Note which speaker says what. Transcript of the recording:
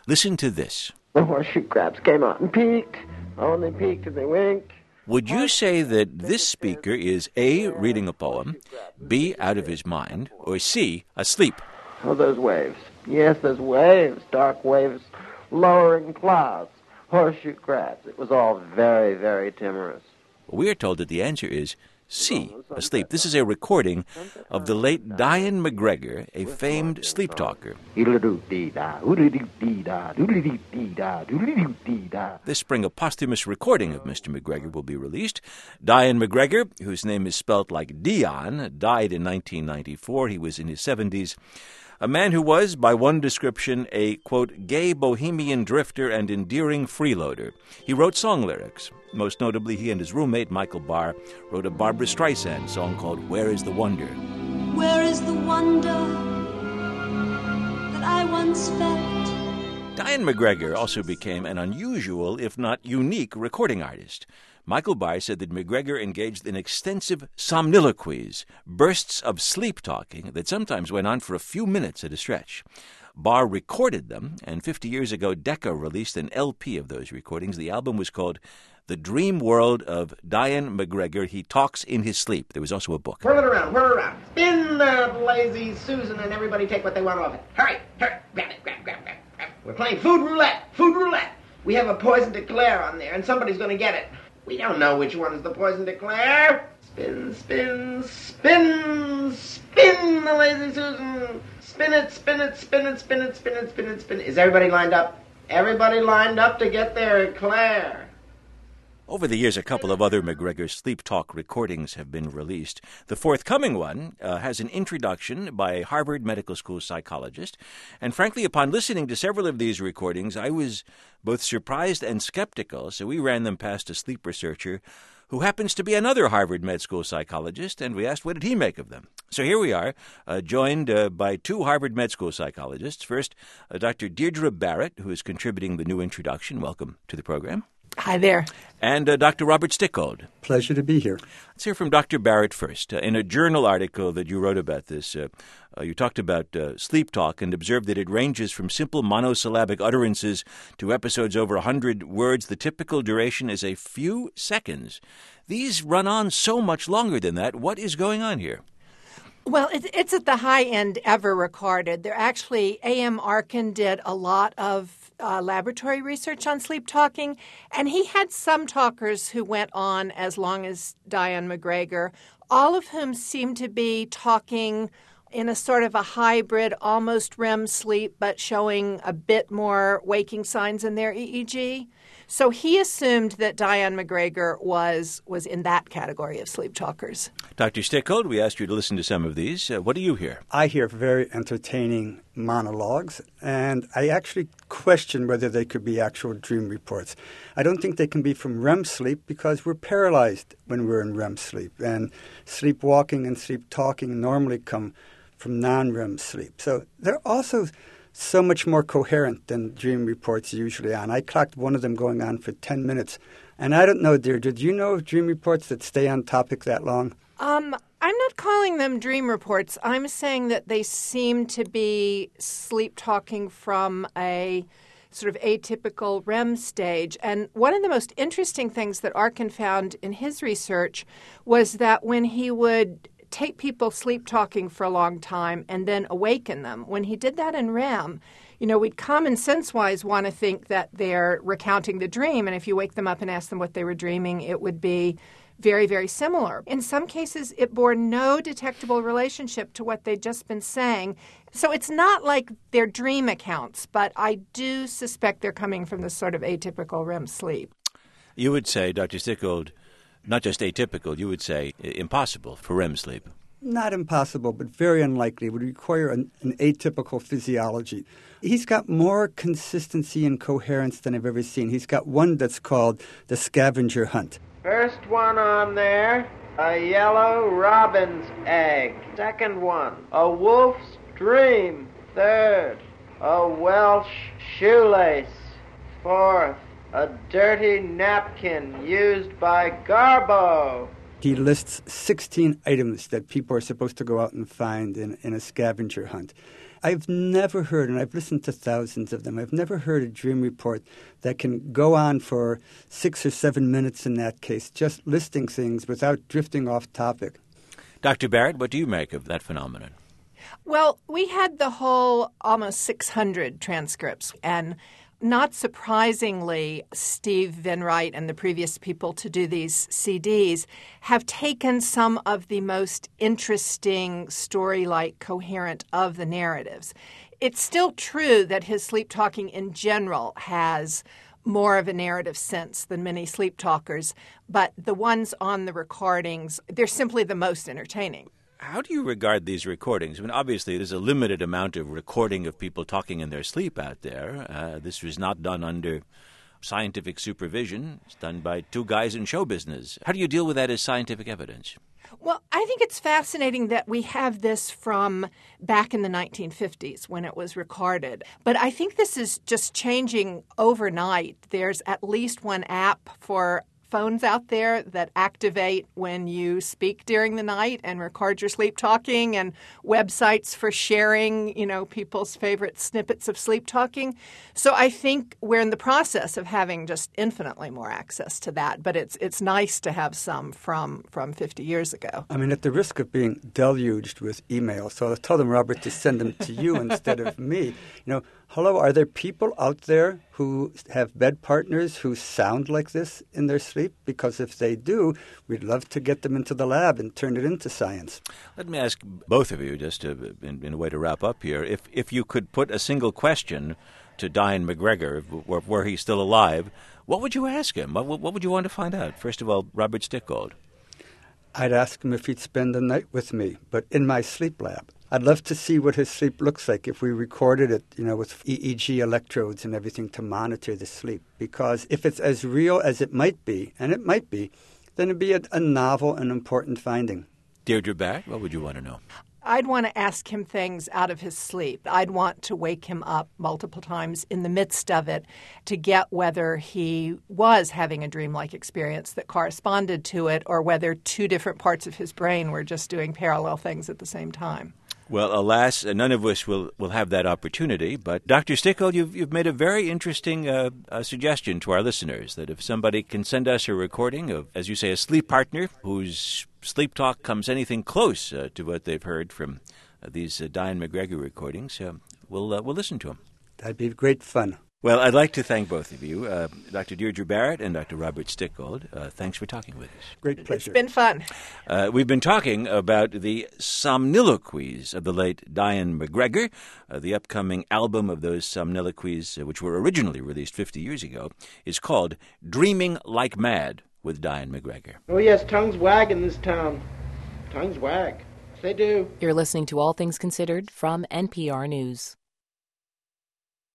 Speaker 1: Listen to this.
Speaker 2: The horseshoe crabs came out and peeked. Oh, and they peeked and they winked.
Speaker 1: Would you say that this speaker is A, reading a poem, B, out of his mind, or C, asleep?
Speaker 2: Oh, those waves. Yes, those waves, dark waves, lowering clouds, horseshoe crabs. It was all very, very timorous.
Speaker 1: We are told that the answer is C, asleep. This is a recording of the late Dian MacGregor, a famed sleep talker. This spring, a posthumous recording of Mr. MacGregor will be released. Dian MacGregor, whose name is spelt like Dion, died in 1994. He was in his 70s. A man who was, by one description, a, quote, gay bohemian drifter and endearing freeloader. He wrote song lyrics. Most notably, he and his roommate, Michael Barr, wrote a Barbra Streisand song called Where is the Wonder?
Speaker 3: Where is the wonder that I once felt?
Speaker 1: Dian MacGregor also became an unusual, if not unique, recording artist. Michael Barr said that MacGregor engaged in extensive somniloquies, bursts of sleep-talking that sometimes went on for a few minutes at a stretch. Barr recorded them, and 50 years ago, Decca released an LP of those recordings. The album was called The Dream World of Dian MacGregor. He Talks in His Sleep. There was also a book.
Speaker 4: Whirl it around, whirl it around. Spin that lazy Susan and everybody take what they want off it. Hurry, hurry, grab it, grab. We're playing food roulette, food roulette. We have a poison declare on there and somebody's going to get it. We don't know which one is the poison declare. Spin, spin, spin, spin the lazy Susan. Spin it, spin it, spin it, spin it, spin it, spin it, spin it. Is everybody lined up? Everybody lined up to get their eclair.
Speaker 1: Over the years, a couple of other MacGregor sleep talk recordings have been released. The forthcoming one has an introduction by a Harvard Medical School psychologist. And frankly, upon listening to several of these recordings, I was both surprised and skeptical, so we ran them past a sleep researcher who happens to be another Harvard Med School psychologist, and we asked what did he make of them. So here we are, joined by two Harvard Med School psychologists. First, Dr. Deirdre Barrett, who is contributing the new introduction. Welcome to the program.
Speaker 5: Hi there.
Speaker 1: And Dr. Robert Stickold.
Speaker 6: Pleasure to be here.
Speaker 1: Let's hear from Dr. Barrett first. In a journal article that you wrote about this, you talked about sleep talk and observed that it ranges from simple monosyllabic utterances to episodes over 100 words. The typical duration is a few seconds. These run on so much longer than that. What is going on here?
Speaker 5: Well, it's at the high end ever recorded. There actually, A.M. Arkin did a lot of laboratory research on sleep talking, and he had some talkers who went on as long as Dian MacGregor, all of whom seemed to be talking in a sort of a hybrid, almost REM sleep, but showing a bit more waking signs in their EEG. So he assumed that Dian MacGregor was in that category of sleep talkers.
Speaker 1: Dr. Stickold, we asked you to listen to some of these. What do you hear?
Speaker 6: I hear very entertaining monologues, and I actually question whether they could be actual dream reports. I don't think they can be from REM sleep because we're paralyzed when we're in REM sleep, and sleepwalking and sleep talking normally come from non-REM sleep. So they're also so much more coherent than dream reports usually on. I clocked one of them going on for 10 minutes. And I don't know, Deirdre, do you know of dream reports that stay on topic that long?
Speaker 5: I'm not calling them dream reports. I'm saying that they seem to be sleep talking from a sort of atypical REM stage. And one of the most interesting things that Arkin found in his research was that when he would take people sleep talking for a long time and then awaken them. When he did that in REM, we'd common sense-wise want to think that they're recounting the dream, and if you wake them up and ask them what they were dreaming, it would be very, very similar. In some cases, it bore no detectable relationship to what they'd just been saying. So it's not like they're dream accounts, but I do suspect they're coming from this sort of atypical REM sleep.
Speaker 1: You would say, Dr. Stickold, not just atypical, you would say impossible for REM sleep.
Speaker 6: Not impossible, but very unlikely. It would require an atypical physiology. He's got more consistency and coherence than I've ever seen. He's got one that's called the scavenger hunt.
Speaker 2: First one on there, a yellow robin's egg. Second one, a wolf's dream. Third, a Welsh shoelace. Fourth, a dirty napkin used by Garbo.
Speaker 6: He lists 16 items that people are supposed to go out and find in a scavenger hunt. I've never heard, and I've listened to thousands of them, I've never heard a dream report that can go on for 6 or 7 minutes in that case, just listing things without drifting off topic.
Speaker 1: Dr. Barrett, what do you make of that phenomenon?
Speaker 5: Well, we had the whole almost 600 transcripts, and not surprisingly, Steve Van Wright and the previous people to do these CDs have taken some of the most interesting, story-like, coherent of the narratives. It's still true that his sleep talking in general has more of a narrative sense than many sleep talkers, but the ones on the recordings, they're simply the most entertaining.
Speaker 1: How do you regard these recordings? I mean, obviously, there's a limited amount of recording of people talking in their sleep out there. This was not done under scientific supervision. It's done by two guys in show business. How do you deal with that as scientific evidence?
Speaker 5: Well, I think it's fascinating that we have this from back in the 1950s when it was recorded. But I think this is just changing overnight. There's at least one app for phones out there that activate when you speak during the night and record your sleep talking, and websites for sharing, people's favorite snippets of sleep talking. So I think we're in the process of having just infinitely more access to that. But it's nice to have some from 50 years ago.
Speaker 6: I mean, at the risk of being deluged with emails, so I'll tell them, Robert, to send them to you instead of me. Hello, are there people out there who have bed partners who sound like this in their sleep? Because if they do, we'd love to get them into the lab and turn it into science.
Speaker 1: Let me ask both of you, just in a way to wrap up here, if you could put a single question to Diane McGregor, were he still alive, what would you ask him? What would you want to find out? First of all, Robert Stickgold.
Speaker 6: I'd ask him if he'd spend the night with me, but in my sleep lab. I'd love to see what his sleep looks like if we recorded it, with EEG electrodes and everything to monitor the sleep. Because if it's as real as it might be, and it might be, then it'd be a novel and important finding.
Speaker 1: Deirdre Barrett, what would you want to know?
Speaker 5: I'd want to ask him things out of his sleep. I'd want to wake him up multiple times in the midst of it to get whether he was having a dreamlike experience that corresponded to it, or whether two different parts of his brain were just doing parallel things at the same time.
Speaker 1: Well, alas, none of us will have that opportunity. But Dr. Stickgold, you've made a very interesting suggestion to our listeners, that if somebody can send us a recording of, as you say, a sleep partner whose sleep talk comes anything close to what they've heard from these Diane McGregor recordings, we'll listen to them.
Speaker 6: That'd be great fun.
Speaker 1: Well, I'd like to thank both of you, Dr. Deirdre Barrett and Dr. Robert Stickgold. Thanks for talking with us.
Speaker 6: Great pleasure.
Speaker 5: It's been fun.
Speaker 1: We've been talking about the somniloquies of the late Diane McGregor. The upcoming album of those somniloquies, which were originally released 50 years ago, is called Dreaming Like Mad with Diane McGregor.
Speaker 4: Oh, yes, tongues wag in this town. Tongues wag. They do.
Speaker 7: You're listening to All Things Considered from NPR News.